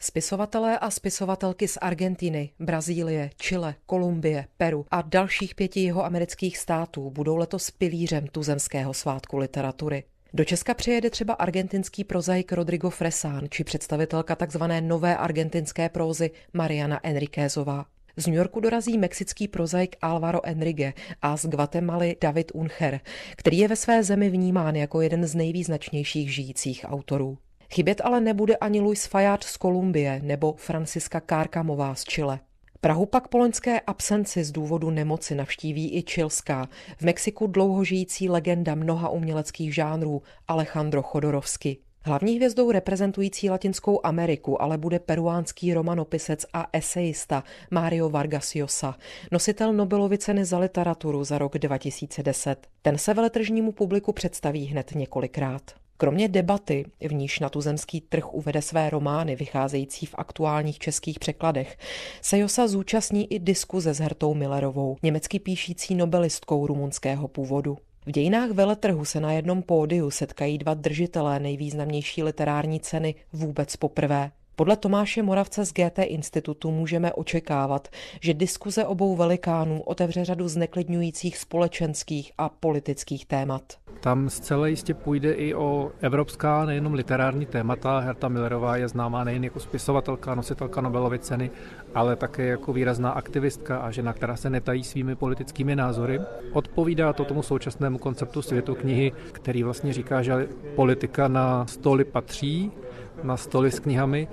Spisovatelé a spisovatelky z Argentiny, Brazílie, Chile, Kolumbie, Peru a dalších 5 jihoamerických států budou letos pilířem tuzemského svátku literatury. Do Česka přijede třeba argentinský prozaik Rodrigo Fresán či představitelka tzv. Nové argentinské prózy Mariana Enriquezová. Z New Yorku dorazí mexický prozaik Álvaro Enrique a z Guatemaly David Uncher, který je ve své zemi vnímán jako jeden z nejvýznačnějších žijících autorů. Chybět ale nebude ani Luis Fayad z Kolumbie nebo Francisca Cárcamová z Chile. Prahu pak po loňské absenci z důvodu nemoci navštíví i chilská, v Mexiku dlouho žijící legenda mnoha uměleckých žánrů Alejandro Jodorowsky. Hlavní hvězdou reprezentující Latinskou Ameriku ale bude peruánský romanopisec a esejista Mario Vargas Llosa, nositel Nobelovy ceny za literaturu za rok 2010. Ten se veletržnímu publiku představí hned několikrát. Kromě debaty, v níž na tuzemský trh uvede své romány vycházející v aktuálních českých překladech, se Llosa zúčastní i diskuze s Hertou Millerovou, německy píšící nobelistkou rumunského původu. V dějinách veletrhu se na jednom pódiu setkají 2 držitelé nejvýznamnější literární ceny vůbec poprvé. Podle Tomáše Moravce z GT Institutu můžeme očekávat, že diskuze obou velikánů otevře řadu zneklidňujících společenských a politických témat. Tam zcela jistě půjde i o evropská, nejenom literární témata. Herta Millerová je známá nejen jako spisovatelka, nositelka Nobelovy ceny, ale také jako výrazná aktivistka a žena, která se netají svými politickými názory. Odpovídá to tomu současnému konceptu světu knihy, který vlastně říká, že politika na stoly patří, na stoly s knihami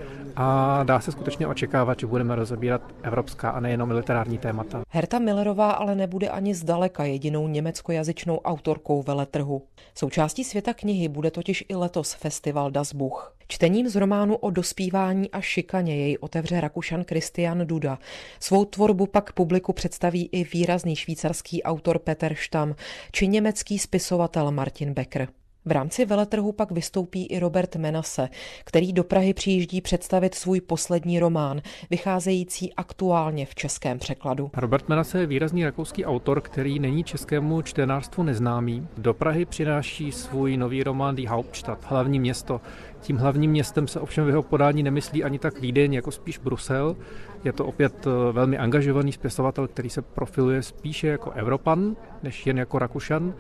a dá se skutečně očekávat, že budeme rozebírat evropská a nejenom literární témata. Herta Millerová ale nebude ani zdaleka jedinou německojazyčnou autorkou veletrhu. Součástí světa knihy bude totiž i letos festival Das Buch. Čtením z románu o dospívání a šikaně jej otevře Rakušan Christian Duda. Svou tvorbu pak publiku představí i výrazný švýcarský autor Peter Stamm či německý spisovatel Martin Becker. V rámci veletrhu pak vystoupí i Robert Menasse, který do Prahy přijíždí představit svůj poslední román, vycházející aktuálně v českém překladu. Robert Menasse je výrazný rakouský autor, který není českému čtenářstvu neznámý. Do Prahy přináší svůj nový román Die Hauptstadt, hlavní město. Tím hlavním městem se ovšem v jeho podání nemyslí ani tak Vídeň, jako spíš Brusel. Je to opět velmi angažovaný spisovatel, který se profiluje spíše jako Evropan, než jen jako Rakušan.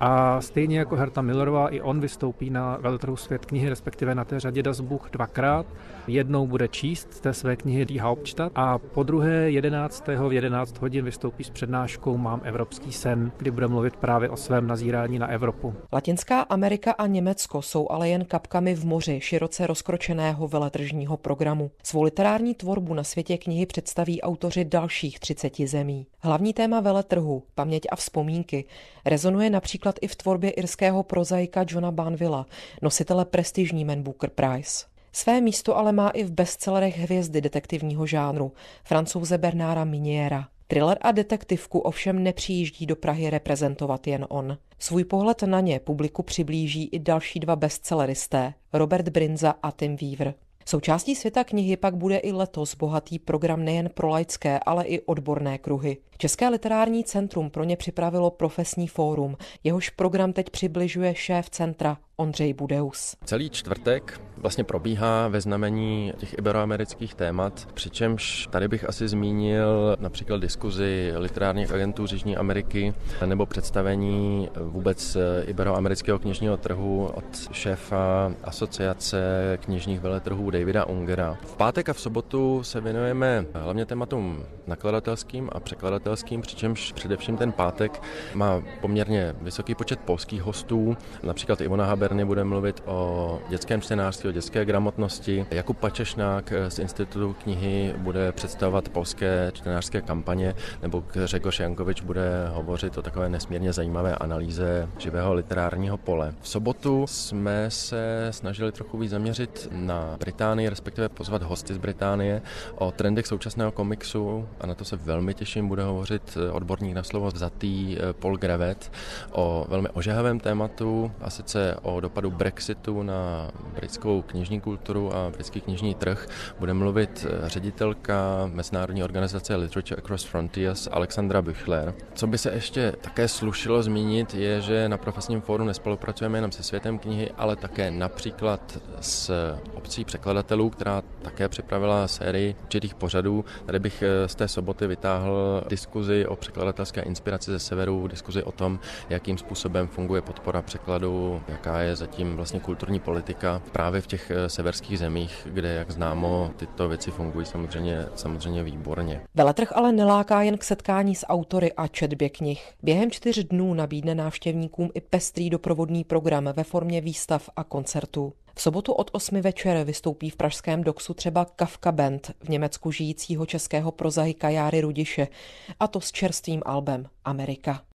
A stejně jako Herta Millerová, i on vystoupí na veletrhu Svět knihy, respektive na té řadě Das Buch 2krát. Jednou bude číst z té své knihy Die Hauptstadt a po druhé 11. v 11 hodin vystoupí s přednáškou Mám evropský sen, kdy bude mluvit právě o svém nazírání na Evropu. Latinská Amerika a Německo jsou ale jen kapkami v moři široce rozkročeného veletržního programu. Svou literární tvorbu na světě knihy představí autoři dalších 30 zemí. Hlavní téma veletrhu, paměť a vzpomínky, rezonuje například i v tvorbě irského prozaika Johna Banvilla, nositele prestižní Man Booker Prize. Své místo ale má i v bestsellerech hvězdy detektivního žánru, Francouze Bernarda Miniera. Thriller a detektivku ovšem nepřijíždí do Prahy reprezentovat jen on. Svůj pohled na ně publiku přiblíží i další 2 bestselleristé, Robert Brinza a Tim Weaver. Součástí světa knihy pak bude i letos bohatý program nejen pro laické, ale i odborné kruhy. České literární centrum pro ně připravilo profesní fórum, jehož program teď přibližuje šéf centra Ondřej Budeus. Celý čtvrtek vlastně probíhá ve znamení těch iberoamerických témat, přičemž tady bych asi zmínil například diskuzi literárních agentů z Jižní Ameriky nebo představení vůbec iberoamerického knižního trhu od šéfa asociace knižních veletrhů Davida Ungera. V pátek a v sobotu se věnujeme hlavně tématům nakladatelským a překladatelským, přičemž především ten pátek má poměrně vysoký počet polských hostů, například Ivona Haberny bude mluvit o dětském čtenářství, o dětské gramotnosti. Jakub Pačešnák z Institutu knihy bude představovat polské čtenářské kampaně, nebo Grzegorz Jankovič bude hovořit o takové nesmírně zajímavé analýze živého literárního pole. V sobotu jsme se snažili trochu víc zaměřit na Británii, respektive pozvat hosty z Británie o trendech současného komiksu a na to se velmi těším. Bude hovořit odborník na slovo vzatý Paul Grevet o velmi ožehavém tématu, a sice o o dopadu Brexitu na britskou knižní kulturu a britský knižní trh bude mluvit ředitelka Mezinárodní organizace Literature Across Frontiers Alexandra Büchler. Co by se ještě také slušilo zmínit, je, že na profesním fóru nespolupracujeme jenom se Světem knihy, ale také například s obcí překladatelů, která také připravila sérii určitých pořadů. Tady bych z té soboty vytáhl diskuzi o překladatelské inspiraci ze severu, diskuzi o tom, jakým způsobem funguje podpora překladu, jaká je zatím vlastně kulturní politika právě v těch severských zemích, kde, jak známo, tyto věci fungují samozřejmě výborně. Veletrh ale neláká jen k setkání s autory a četbě knih. Během 4 dnů nabídne návštěvníkům i pestrý doprovodný program ve formě výstav a koncertů. V sobotu od 8 večer vystoupí v pražském Doxu třeba Kafka Band, v Německu žijícího českého prozaika Járy Rudiše, a to s čerstvým albem Amerika.